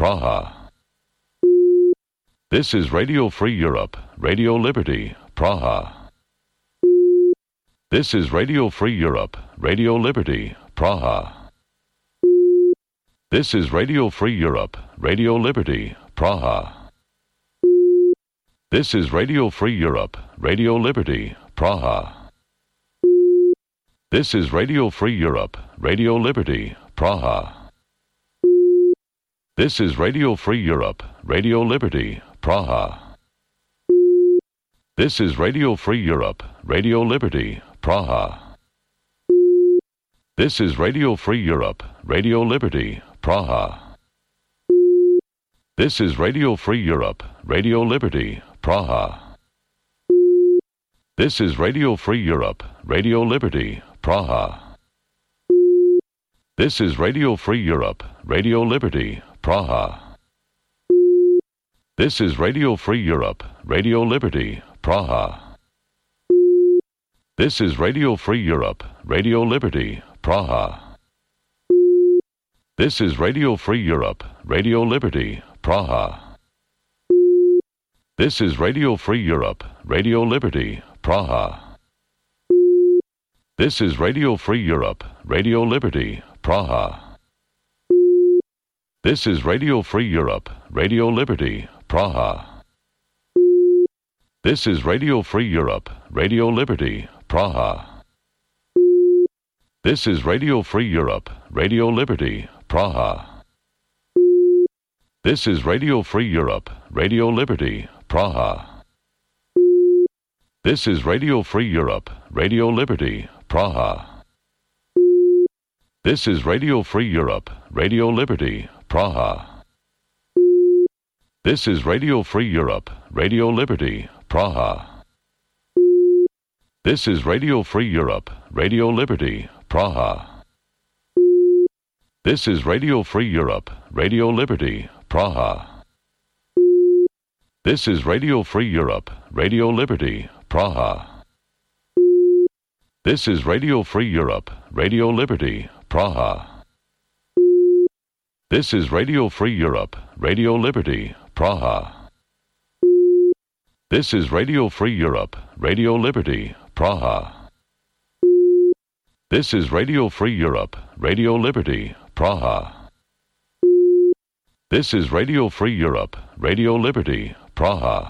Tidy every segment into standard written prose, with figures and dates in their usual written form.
Praha. This is Radio Free Europe, Radio Liberty, Praha. This is Radio Free Europe, Radio Liberty, Praha. This is Radio Free Europe, Radio Liberty, Praha. This is Radio Free Europe, Radio Liberty, Praha. This is Radio Free Europe, Radio Liberty, Praha. This is Radio Free Europe, Radio Liberty, Praha. This is Radio Free Europe, Radio Liberty, Praha. This is Radio Free Europe, Radio Liberty, Praha. This is Radio Free Europe, Radio Liberty, Praha. This is Radio Free Europe, Radio Liberty, Praha. This is Radio Free Europe, Radio Liberty, Praha. This is Radio Free Europe, Radio Liberty, Praha. This is Radio Free Europe, Radio Liberty, Praha. This is Radio Free Europe, Radio Liberty, Praha. This is Radio Free Europe, Radio Liberty, Praha. This is Radio Free Europe, Radio Liberty, Praha. This is Radio Free Europe, Radio Liberty, Praha. This is Radio Free Europe, Radio Liberty, Praha. This is Radio Free Europe, Radio Liberty, Praha. This is Radio Free Europe, Radio Liberty, Praha. This is Radio Free Europe, Radio Liberty, Praha. This is Radio Free Europe, Radio Liberty, Praha. This is Radio Free Europe, Radio Liberty, Praha. This is Radio Free Europe, Radio Liberty, Praha. This is Radio Free Europe, Radio Liberty, Praha. This is Radio Free Europe, Radio Liberty, Praha. This is Radio Free Europe, Radio Liberty, Praha. This is Radio Free Europe, Radio Liberty, Praha. This is Radio Free Europe, Radio Liberty, Praha. This is Radio Free Europe, Radio Liberty, Praha. This is Radio Free Europe, Radio Liberty, Praha.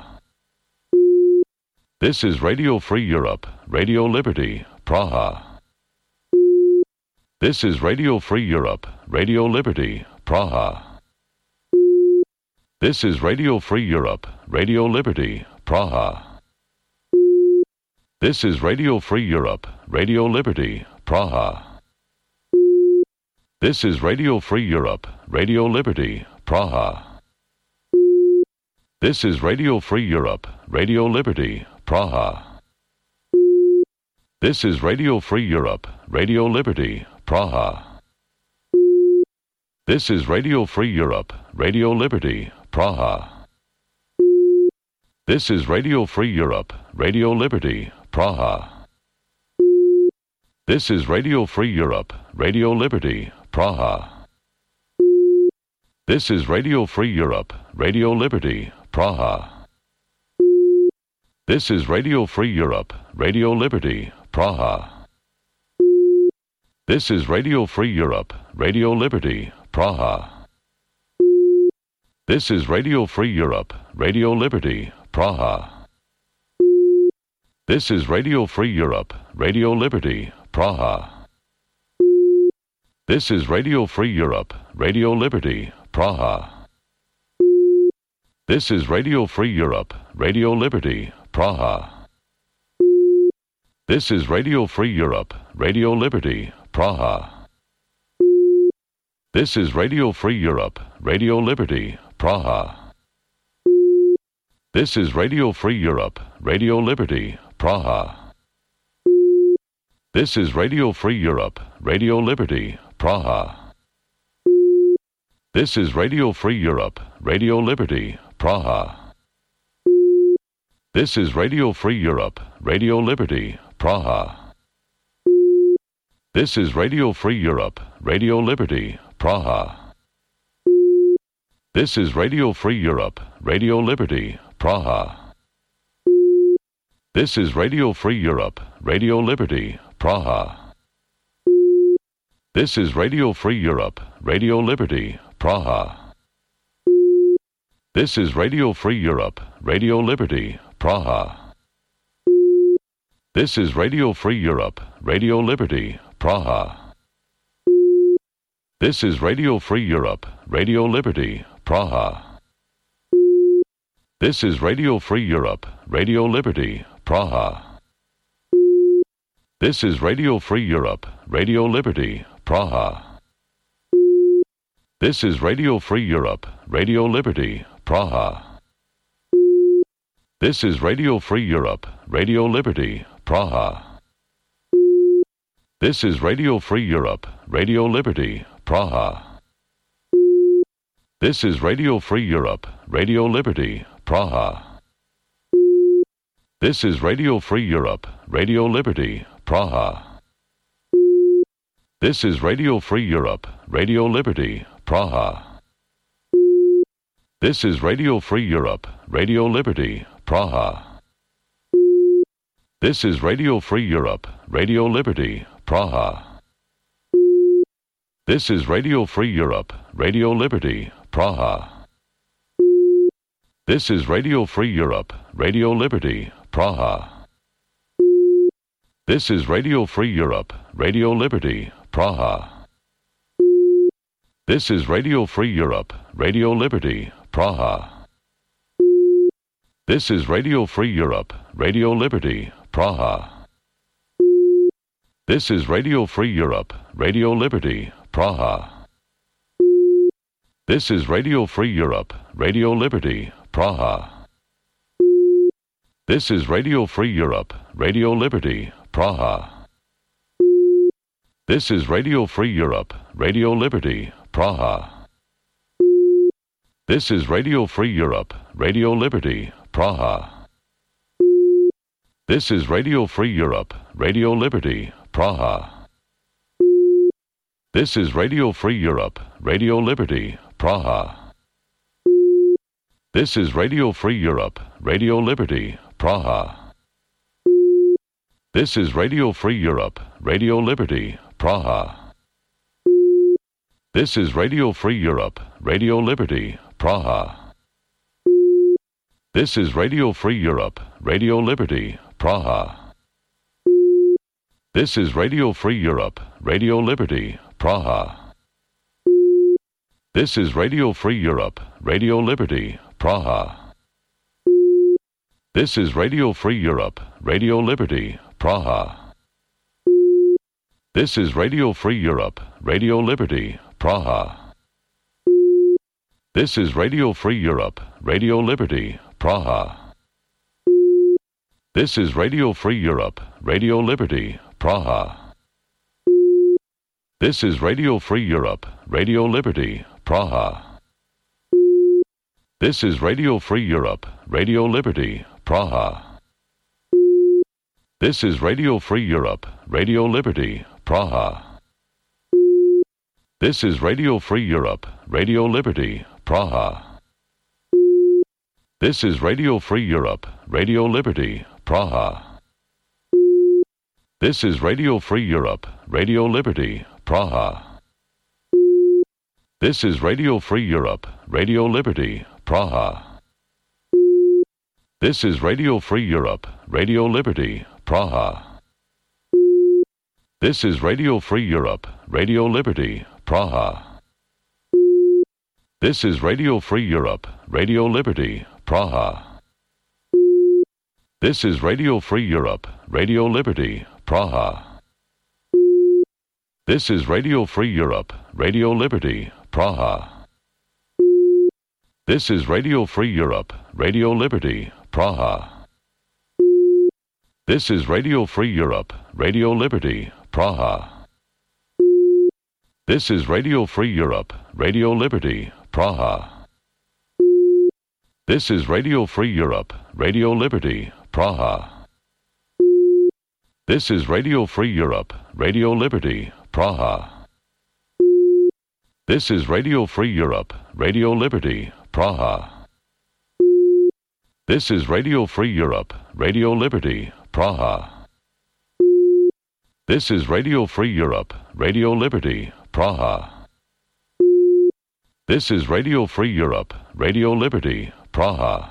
This is Radio Free Europe, Radio Liberty, Praha. This is Radio Free Europe, Radio Liberty, Praha. This is Radio Free Europe, Radio Liberty, Praha. This is Radio Free Europe, Radio Liberty, Praha. This is Radio Free Europe, Radio Liberty, Praha. This is Radio Free Europe, Radio Liberty, Praha. This is Radio Free Europe, Radio Liberty, Praha. This is Radio Free Europe, Radio Liberty, Praha. This is Radio Free Europe, Radio Liberty, Praha. This is Radio Free Europe, Radio Liberty, Praha. This is Radio Free Europe, Radio Liberty, Praha. This is Radio Free Europe, Radio Liberty, Praha. This is Radio Free Europe, Radio Liberty, Praha. This is Radio Free Europe, Radio Liberty, Praha. This is Radio Free Europe, Radio Liberty, Praha. This is Radio Free Europe, Radio Liberty, Praha. This is Radio Free Europe, Radio Liberty, Praha. This is Radio Free Europe, Radio Liberty, Praha. This is Radio Free Europe, Radio Liberty, Praha. This is Radio Free Europe, Radio Liberty, Praha. This is Radio Free Europe, Radio Liberty, Praha. This is Radio Free Europe, Radio Liberty, Praha. This is Radio Free Europe, Radio Liberty, Praha. This is Radio Free Europe, Radio Liberty, Praha. This is Radio Free Europe, Radio Liberty, Praha. This is Radio Free Europe, Radio Liberty, Praha. This is Radio Free Europe, Radio Liberty, Praha. This is Radio Free Europe, Radio Liberty, Praha. This is Radio Free Europe, Radio Liberty, Praha. This is Radio Free Europe, Radio Liberty, Praha. This is Radio Free Europe, Radio Liberty, Praha. This is Radio Free Europe, Radio Liberty, Praha. This is Radio Free Europe, Radio Liberty, Praha. This is Radio Free Europe, Radio Liberty, Praha. This is Radio Free Europe, Radio Liberty, Praha. This is Radio Free Europe, Radio Liberty, Praha. This is Radio Free Europe, Radio Liberty, Praha. This is Radio Free Europe, Radio Liberty, Praha. This is Radio Free Europe, Radio Liberty, Praha. This is Radio Free Europe, Radio Liberty, Praha. This is Radio Free Europe, Radio Liberty, Praha. This is Radio Free Europe, Radio Liberty, Praha. This is Radio Free Europe, Radio Liberty, Praha. This is Radio Free Europe, Radio Liberty, Praha. This is Radio Free Europe, Radio Liberty, Praha. This is Radio Free Europe, Radio Liberty, Praha. This is Radio Free Europe, Radio Liberty, Praha. This is Radio Free Europe, Radio Liberty, Praha. This is Radio Free Europe, Radio Liberty, Praha. This is Radio Free Europe, Radio Liberty, Praha. This is Radio Free Europe, Radio Liberty, Praha. This is Radio Free Europe, Radio Liberty, Praha. This is Radio Free Europe, Radio Liberty, Praha. This is Radio Free Europe, Radio Liberty, Praha. This is Radio Free Europe, Radio Liberty, Praha. This is Radio Free Europe, Radio Liberty, Praha. This is Radio Free Europe, Radio Liberty, Praha. This is Radio Free Europe, Radio Liberty, Praha. This is Radio Free Europe, Radio Liberty, Praha. This is Radio Free Europe, Radio Liberty, Praha. This is Radio Free Europe, Radio Liberty, Praha. This is Radio Free Europe, Radio Liberty, Praha. This is Radio Free Europe, Radio Liberty, Praha. This is Radio Free Europe, Radio Liberty, Praha. This is Radio Free Europe, Radio Liberty, Praha. This is Radio Free Europe, Radio Liberty, Praha. This is Radio Free Europe, Radio Liberty, Praha. This is Radio Free Europe, Radio Liberty, Praha. This is Radio Free Europe, Radio Liberty, Praha. This is Radio Free Europe, Radio Liberty, Praha. This is Radio Free Europe, Radio Liberty, Praha. This is Radio Free Europe, Radio Liberty, Praha. This is Radio Free Europe, Radio Liberty, Praha. This is Radio Free Europe, Radio Liberty, Praha. This is Radio Free Europe, Radio Liberty, Praha. This is Radio Free Europe, Radio Liberty, Praha. This is Radio Free Europe, Radio Liberty, Praha. This is Radio Free Europe, Radio Liberty, Praha. This is Radio Free Europe, Radio Liberty, Praha. This is Radio Free Europe, Radio Liberty, Praha. This is Radio Free Europe, Radio Liberty, Praha. This is Radio Free Europe, Radio Liberty, Praha. This is Radio Free Europe, Radio Liberty, Praha.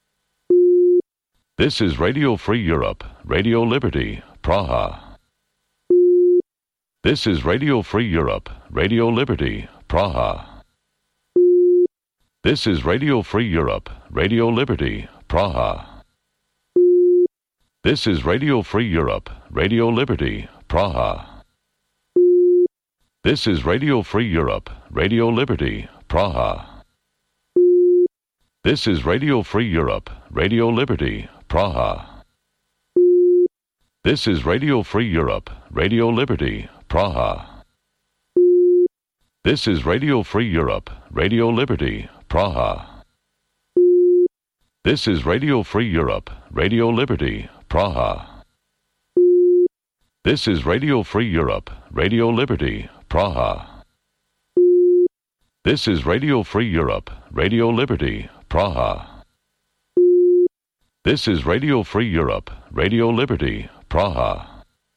This is Radio Free Europe, Radio Liberty, Praha. This is Radio Free Europe, Radio Liberty, Praha. This is Radio Free Europe, Radio Liberty, Praha. This is Radio Free Europe, Radio Liberty, Praha. This is Radio Free Europe, Radio Liberty, Praha. This is Radio Free Europe, Radio Liberty, Praha. This is Radio Free Europe, Radio Liberty, Praha. This is Radio Free Europe, Radio Liberty, Praha. This is Radio Free Europe, Radio Liberty, Praha. This is Radio Free Europe, Radio Liberty, Praha. This is Radio Free Europe, Radio Liberty, Praha. This is Radio Free Europe, Radio Liberty, Praha.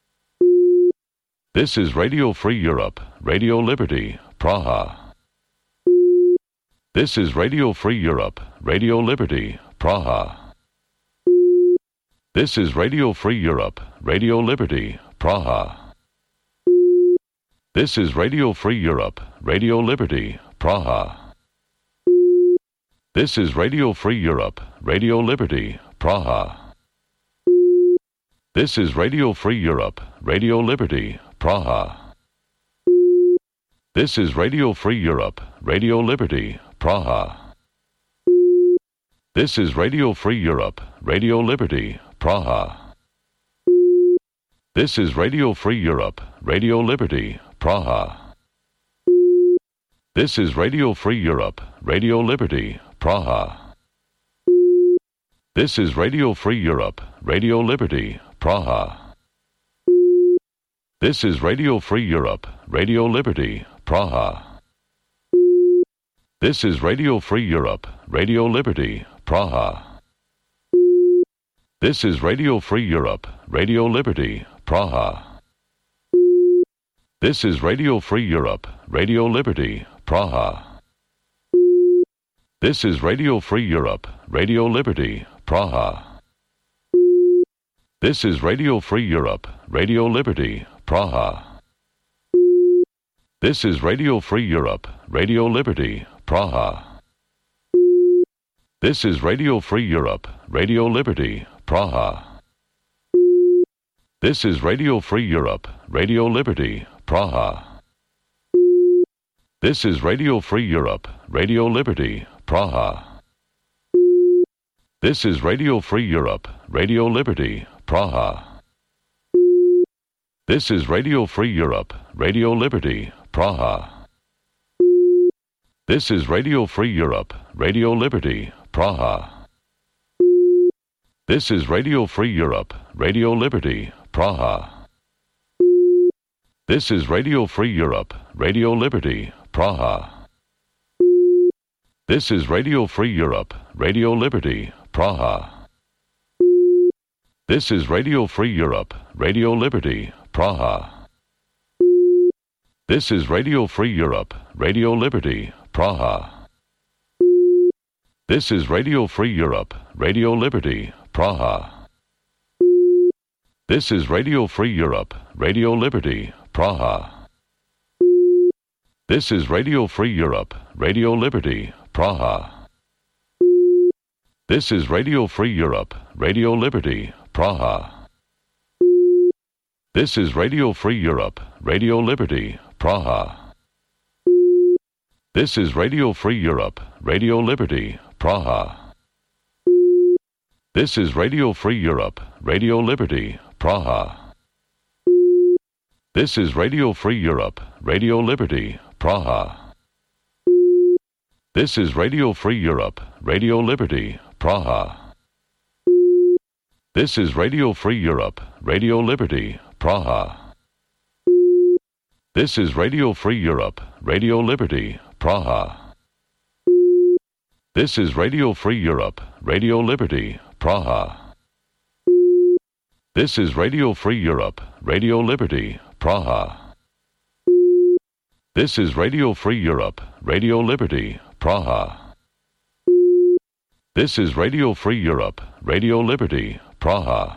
This is Radio Free Europe, Radio Liberty, Praha. This is Radio Free Europe, Radio Liberty, Praha. This is Radio Free Europe, Radio Liberty, Praha. This is Radio Free Europe, Radio Liberty, Praha. This is Radio Free Europe, Radio Liberty, Praha. This is Radio Free Europe, Radio Liberty, Praha. This is Radio Free Europe, Radio Liberty, Praha. This is Radio Free Europe, Radio Liberty, Praha. This is Radio Free Europe, Radio Liberty, Praha. This is Radio Free Europe, Radio Liberty, Praha. This is Radio Free Europe, Radio Liberty, Praha. This is Radio Free Europe, Radio Liberty, Praha. This is Radio Free Europe, Radio Liberty, Praha. This is Radio Free Europe, Radio Liberty, Praha. This is Radio Free Europe, Radio Liberty, Praha. This is Radio Free Europe, Radio Liberty, Praha. This is Radio Free Europe, Radio Liberty, Praha. This is Radio Free Europe, Radio Liberty, Praha. This is Radio Free Europe, Radio Liberty, Praha. This is Radio Free Europe, Radio Liberty, Praha. This is Radio Free Europe, Radio Liberty, Praha. This is Radio Free Europe, Radio Liberty, Praha. This is Radio Free Europe, Radio Liberty, Praha. This is Radio Free Europe, Radio Liberty, Praha. This is Radio Free Europe, Radio Liberty, Praha. This is Radio Free Europe, Radio Liberty, Praha. This is Radio Free Europe, Radio Liberty, Praha. This is Radio Free Europe, Radio Liberty, Praha. This is Radio Free Europe, Radio Liberty, Praha. This is Radio Free Europe, Radio Liberty, Praha. This is Radio Free Europe, Radio Liberty, Praha. This is Radio Free Europe, Radio Liberty, Praha. This is Radio Free Europe, Radio Liberty, Praha. This is Radio Free Europe, Radio Liberty, Praha. This is Radio Free Europe, Radio Liberty, Praha. This is Radio Free Europe, Radio Liberty, Praha. This is Radio Free Europe, Radio Liberty, Praha. This is Radio Free Europe, Radio Liberty, Praha. This is Radio Free Europe, Radio Liberty, Praha. This is Radio Free Europe, Radio Liberty, Praha. This is Radio Free Europe, Radio Liberty, Praha. This is Radio Free Europe, Radio Liberty, Praha. This is Radio Free Europe, Radio Liberty, Praha. This is Radio Free Europe, Radio Liberty, Praha.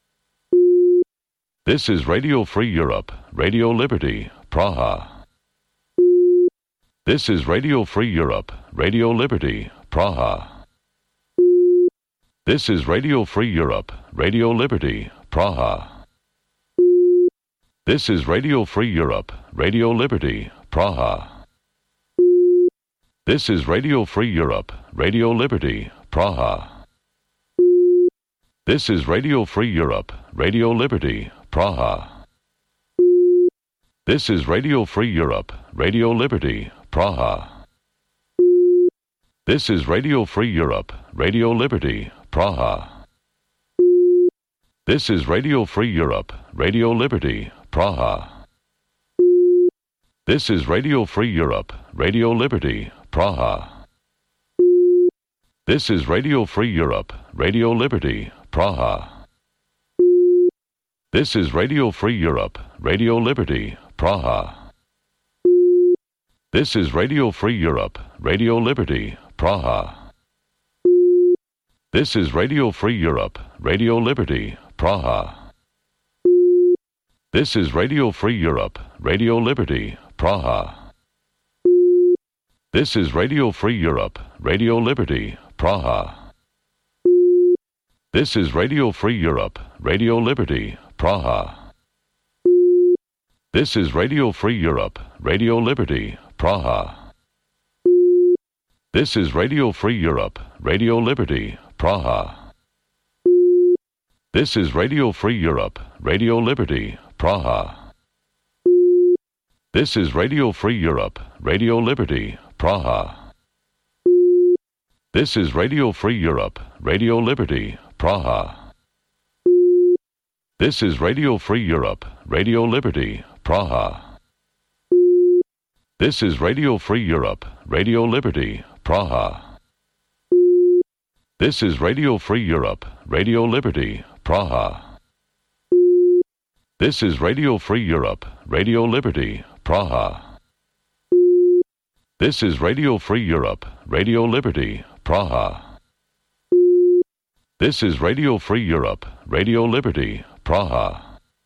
This is Radio Free Europe, Radio Liberty, Praha. This is Radio Free Europe, Radio Liberty, Praha. This is Radio Free Europe, Radio Liberty, Praha. This is Radio Free Europe, Radio Liberty, Praha. This is Radio Free Europe, Radio Liberty, Praha. This is Radio Free Europe, Radio Liberty, Praha. This is Radio Free Europe, Radio Liberty, Praha. This is Radio Free Europe, Radio Liberty, Praha. This is Radio Free Europe, Radio Liberty, Praha. This is Radio Free Europe, Radio Liberty, Praha. This is Radio Free Europe, Radio Liberty, Praha. This is Radio Free Europe, Radio Liberty, Praha. This is Radio Free Europe, Radio Liberty, Praha. This is Radio Free Europe, Radio Liberty, Praha. This is Radio Free Europe, Radio Liberty, Praha. This is Radio Free Europe, Radio Liberty, Praha. This is Radio Free Europe, Radio Liberty, Praha. This is Radio Free Europe, Radio Liberty, Praha. This is Radio Free Europe, Radio Liberty, Praha. This is Radio Free Europe, Radio Liberty, Praha. This is Radio Free Europe, Radio Liberty, Praha. This is Radio Free Europe, Radio Liberty, Praha. This is Radio Free Europe, Radio Liberty, Praha. This is Radio Free Europe, Radio Liberty, Praha. This is Radio Free Europe, Radio Liberty, Praha. This is Radio Free Europe, Radio Liberty, Praha. This is Radio Free Europe, Radio Liberty, Praha. This is Radio Free Europe, Radio Liberty, Praha.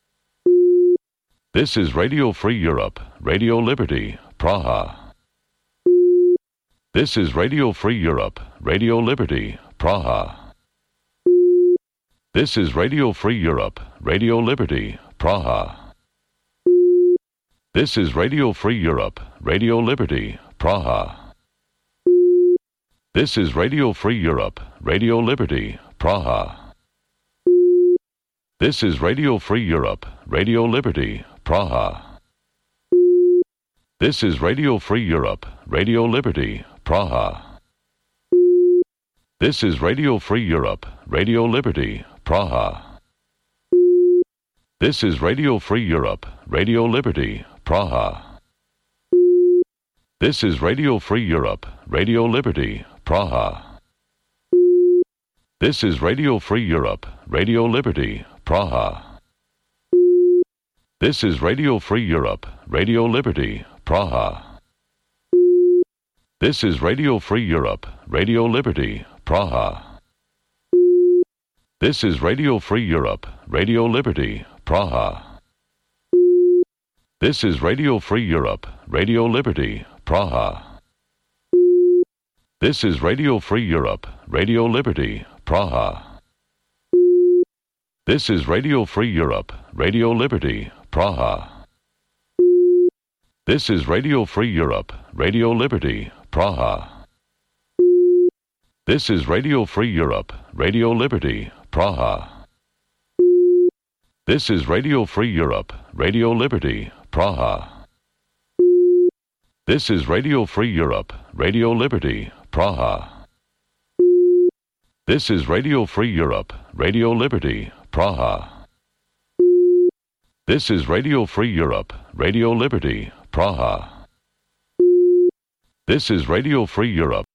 This is Radio Free Europe, Radio Liberty, Praha. This is Radio Free Europe, Radio Liberty, Praha. This is Radio Free Europe, Radio Liberty, Praha. This is Radio Free Europe, Radio Liberty, Praha. This is Radio Free Europe, Radio Liberty, Praha. This is Radio Free Europe, Radio Liberty, Praha. This is Radio Free Europe, Radio Liberty, Praha. This is Radio Free Europe, Radio Liberty, Praha. This is Radio Free Europe, Radio Liberty, Praha. This is Radio Free Europe, Radio Liberty, Praha. This is Radio Free Europe, Radio Liberty, Praha. This is Radio Free Europe, Radio Liberty, Praha. This is Radio Free Europe, Radio Liberty, Praha. This is Radio Free Europe, Radio Liberty, Praha. This is Radio Free Europe, Radio Liberty, Praha. This is Radio Free Europe, Radio Liberty, Praha. This is Radio Free Europe, Radio Liberty, Praha. This is Radio Free Europe, Radio Liberty, Praha. This is Radio Free Europe, Radio Liberty, Praha. This is Radio Free Europe, Radio Liberty, Praha. This is Radio Free Europe, Radio Liberty, Praha. This is Radio Free Europe, Radio Liberty, Praha. This is Radio Free Europe, Radio Liberty, Praha. This is Radio Free Europe.